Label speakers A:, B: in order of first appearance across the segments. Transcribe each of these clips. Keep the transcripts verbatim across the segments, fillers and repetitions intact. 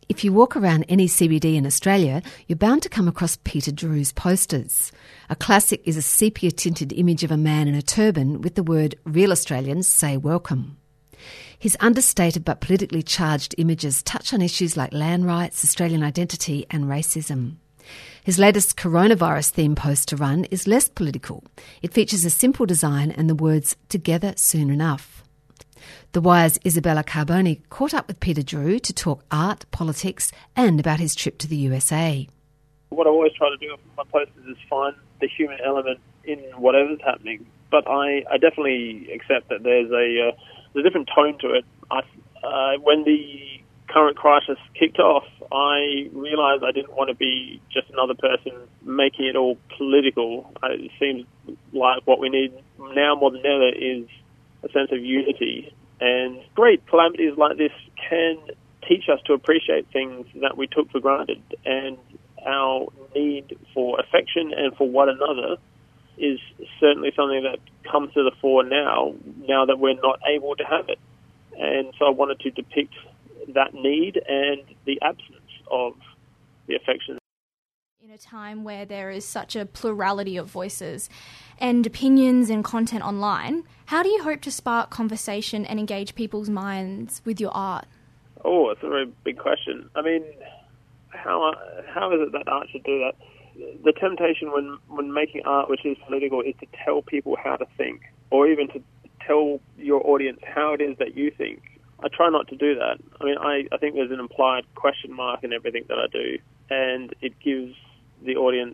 A: If you walk around any C B D in Australia, you're bound to come across Peter Drew's posters. A classic is a sepia-tinted image of a man in a turban with the word "Real Australians say welcome." His understated but politically charged images touch on issues like land rights, Australian identity and racism. His latest coronavirus-themed poster run is less political. It features a simple design and the words "Together soon enough." The Wire's Isabella Carboni caught up with Peter Drew to talk art, politics and about his trip to the U S A.
B: What I always try to do with my posters is find the human element in whatever's happening. But I, I definitely accept that there's a, uh, there's a different tone to it. I, uh, when the current crisis kicked off, I realised I didn't want to be just another person making it all political. It seems like what we need now more than ever is a sense of unity. And great calamities like this can teach us to appreciate things that we took for granted. And our need for affection and for one another is certainly something that comes to the fore now, now that we're not able to have it. And so I wanted to depict that need and the absence of the affection.
C: In a time where there is such a plurality of voices and opinions and content online, how do you hope to spark conversation and engage people's minds with your art?
B: Oh, it's a very big question. I mean, how how is it that art should do that? The temptation when, when making art which is political is to tell people how to think, or even to tell your audience how it is that you think. I try not to do that. I mean, I, I think there's an implied question mark in everything that I do, and it gives the audience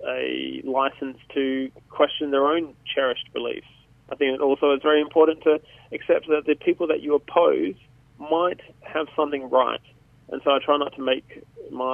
B: a license to question their own cherished beliefs. I think it also is very important to accept that the people that you oppose might have something right. And so I try not to make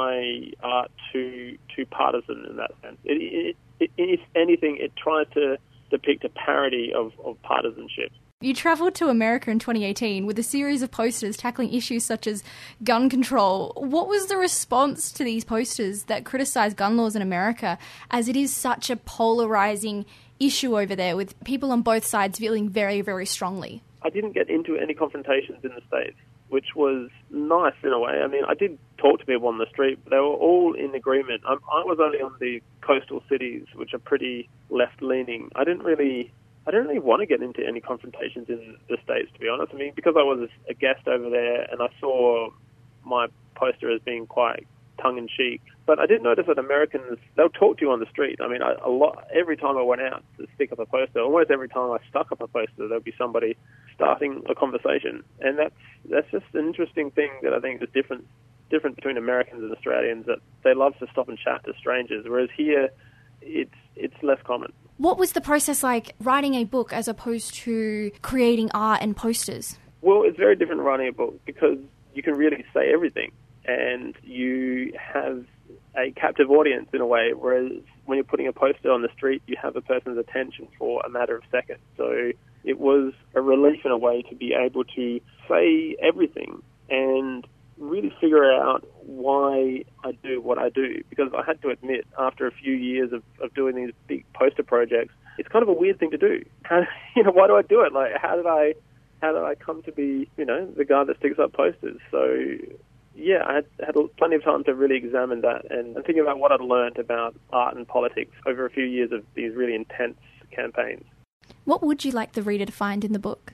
B: my art too too partisan in that sense. It, it, it, if anything, it tries to depict a parody of, of partisanship.
C: You travelled to America in twenty eighteen with a series of posters tackling issues such as gun control. What was the response to these posters that criticised gun laws in America, as it is such a polarising issue over there with people on both sides feeling very, very strongly?
B: I didn't get into any confrontations in the States, which was nice in a way. I mean, I did talk to people on the street, but they were all in agreement. I, I was only on the coastal cities, which are pretty left-leaning. I didn't really... I didn't really want to get into any confrontations in the States, to be honest. I mean, because I was a guest over there and I saw my poster as being quite tongue-in-cheek. But I did notice that Americans, they'll talk to you on the street. I mean, I, a lot. Every time I went out to stick up a poster, almost every time I stuck up a poster, there'll be somebody starting a conversation. And that's that's just an interesting thing that I think is different, different between Americans and Australians, that they love to stop and chat to strangers, whereas here it's it's less common.
C: What was the process like writing a book as opposed to creating art and posters?
B: Well, it's very different writing a book because you can really say everything and you have a captive audience in a way, whereas when you're putting a poster on the street, you have a person's attention for a matter of seconds. So it was a relief in a way to be able to say everything and really figure out why I do what I do, because I had to admit, after a few years of, of doing these big poster projects, it's kind of a weird thing to do. How, you know, why do I do it? Like, how did I, how did I come to be, you know, the guy that sticks up posters? So, yeah, I had, had plenty of time to really examine that and, and think about what I'd learned about art and politics over a few years of these really intense campaigns.
C: What would you like the reader to find in the book?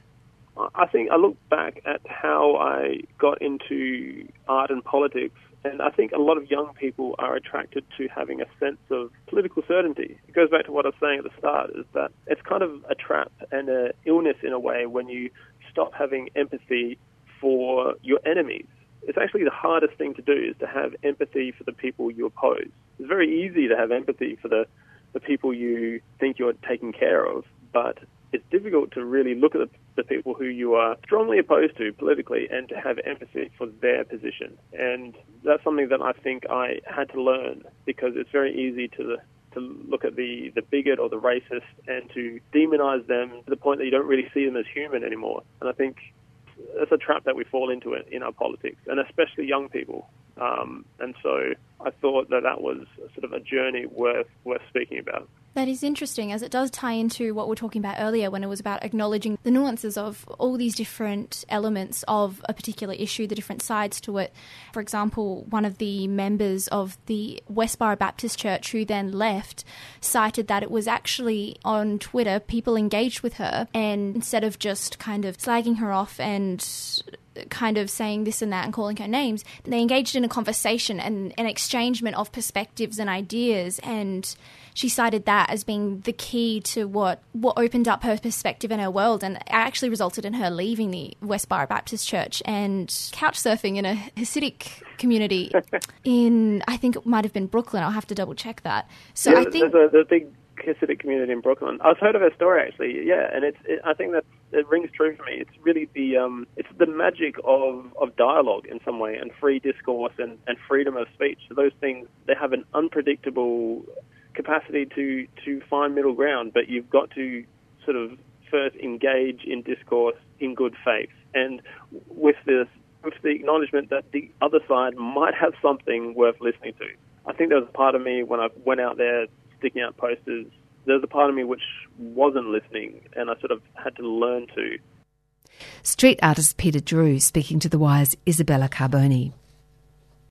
B: I think I look back at how I got into art and politics, and I think a lot of young people are attracted to having a sense of political certainty. It goes back to what I was saying at the start, is that it's kind of a trap and an illness in a way when you stop having empathy for your enemies. It's actually the hardest thing to do, is to have empathy for the people you oppose. It's very easy to have empathy for the, the people you think you're taking care of, but it's difficult to really look at the, the people who you are strongly opposed to politically and to have empathy for their position. And that's something that I think I had to learn, because it's very easy to to look at the, the bigot or the racist and to demonize them to the point that you don't really see them as human anymore. And I think that's a trap that we fall into it in our politics, and especially young people. Um, and so I thought that that was sort of a journey worth worth speaking about.
C: That is interesting, as it does tie into what we were talking about earlier when it was about acknowledging the nuances of all these different elements of a particular issue, the different sides to it. For example, one of the members of the Westboro Baptist Church who then left cited that it was actually on Twitter, people engaged with her, and instead of just kind of slagging her off and kind of saying this and that and calling her names, they engaged in a conversation and an exchangement of perspectives and ideas, and she cited that as being the key to what, what opened up her perspective and her world, and actually resulted in her leaving the Westboro Baptist Church and couch surfing in a Hasidic community in, I think it might have been Brooklyn. I'll have to double check that. So
B: yeah,
C: I think
B: there's a, there's a big Hasidic community in Brooklyn. I've heard of her story actually, yeah, and it's it, I think that it rings true for me. It's really the um, it's the magic of, of dialogue in some way, and free discourse and, and freedom of speech. So those things, they have an unpredictable capacity to, to find middle ground, but you've got to sort of first engage in discourse in good faith, and with this with the acknowledgement that the other side might have something worth listening to. I think there was a part of me when I went out there sticking out posters, there was a part of me which wasn't listening, and I sort of had to learn to.
A: Street artist Peter Drew speaking to The Wire's Isabella Carboni.